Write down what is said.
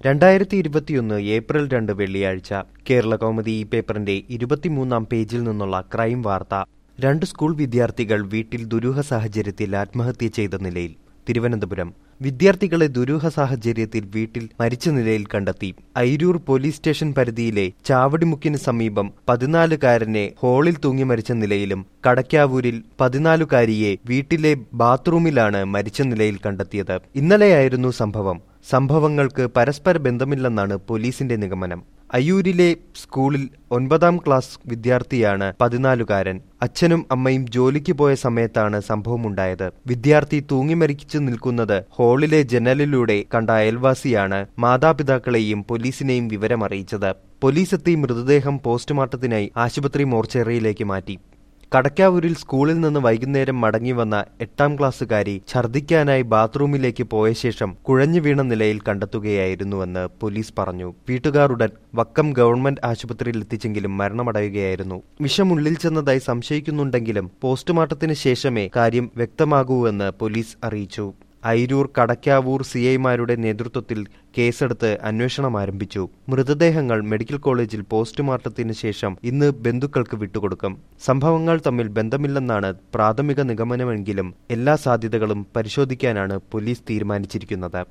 2021 April 2 വെള്ളിയാഴ്ച കേരളകൗമുദി ഈ പേപ്പറിന്റെ 23-ാം പേജിൽ നിന്നുള്ള ക്രൈം വാർത്ത. 2 സ്കൂൾ വിദ്യാർത്ഥികൾ വീട്ടിൽ ദുരൂഹ സാഹചര്യത്തിൽ ആത്മഹത്യ ചെയ്ത നിലയിൽ. തിരുവനന്തപുരം. വിദ്യാർത്ഥികളെ ദുരൂഹ സാഹചര്യത്തിൽ വീട്ടിൽ മരിച്ച നിലയിൽ കണ്ടെത്തി. അയിരൂർ പോലീസ് സ്റ്റേഷൻ പരിധിയിലെ ചാവടിമുക്കിന് സമീപം 14-കാരനെ ഹാളിൽ തൂങ്ങി മരിച്ച നിലയിലും കടക്കാവൂരിൽ 14-കാരിയെ വീട്ടിലെ ബാത്റൂമിലാണ് മരിച്ച നിലയിൽ കണ്ടെത്തിയത്. ഇന്നലെയായിരുന്നു സംഭവം. സംഭവങ്ങൾക്ക് പരസ്പര ബന്ധമില്ലെന്നാണ് പോലീസിന്റെ നിഗമനം. അയ്യൂരിലെ സ്കൂളിൽ 9-ാം ക്ലാസ് വിദ്യാർത്ഥിയാണ് 14-കാരൻ. അച്ഛനും അമ്മയും ജോലിക്ക് പോയ സമയത്താണ് സംഭവമുണ്ടായത്. വിദ്യാർത്ഥി തൂങ്ങി മരിച്ചു നിൽക്കുന്നത് ഹാളിലെ ജനലിലൂടെ കണ്ട അയൽവാസിയാണ് മാതാപിതാക്കളെയും പോലീസിനെയും വിവരമറിയിച്ചത്. പോലീസെത്തി മൃതദേഹം പോസ്റ്റ്മോർട്ടത്തിനായി ആശുപത്രി മോർച്ചറിയിലേക്ക് മാറ്റി. കടക്കാവൂരിൽ സ്കൂളിൽ നിന്ന് വൈകുന്നേരം മടങ്ങിവന്ന 8-ാം ക്ലാസ്സുകാരി ഛർദ്ദിക്കാനായി ബാത്റൂമിലേക്ക് പോയ ശേഷം കുഴഞ്ഞു വീണ നിലയിൽ കണ്ടെത്തുകയായിരുന്നുവെന്ന് പോലീസ് പറഞ്ഞു. വീട്ടുകാർ ഉടൻ വക്കം ഗവൺമെന്റ് ആശുപത്രിയിൽ എത്തിച്ചെങ്കിലും മരണമടയുകയായിരുന്നു. വിഷമുള്ളിൽ ചെന്നതായി സംശയിക്കുന്നുണ്ടെങ്കിലും പോസ്റ്റ്മോർട്ടത്തിന് ശേഷമേ കാര്യം വ്യക്തമാകൂവെന്ന് പോലീസ് അറിയിച്ചു. അയിരൂർ കടക്കാവൂർ സിഐമാരുടെ നേതൃത്വത്തിൽ കേസെടുത്ത് അന്വേഷണം ആരംഭിച്ചു. മൃതദേഹങ്ങൾ മെഡിക്കൽ കോളേജിൽ പോസ്റ്റ്മോർട്ടത്തിന് ശേഷം ഇന്ന് ബന്ധുക്കൾക്ക് വിട്ടുകൊടുക്കും. സംഭവങ്ങൾ തമ്മിൽ ബന്ധമില്ലെന്നാണ് പ്രാഥമിക നിഗമനമെങ്കിലും എല്ലാ സാധ്യതകളും പരിശോധിക്കാനാണ് പോലീസ് തീരുമാനിച്ചിരിക്കുന്നത്.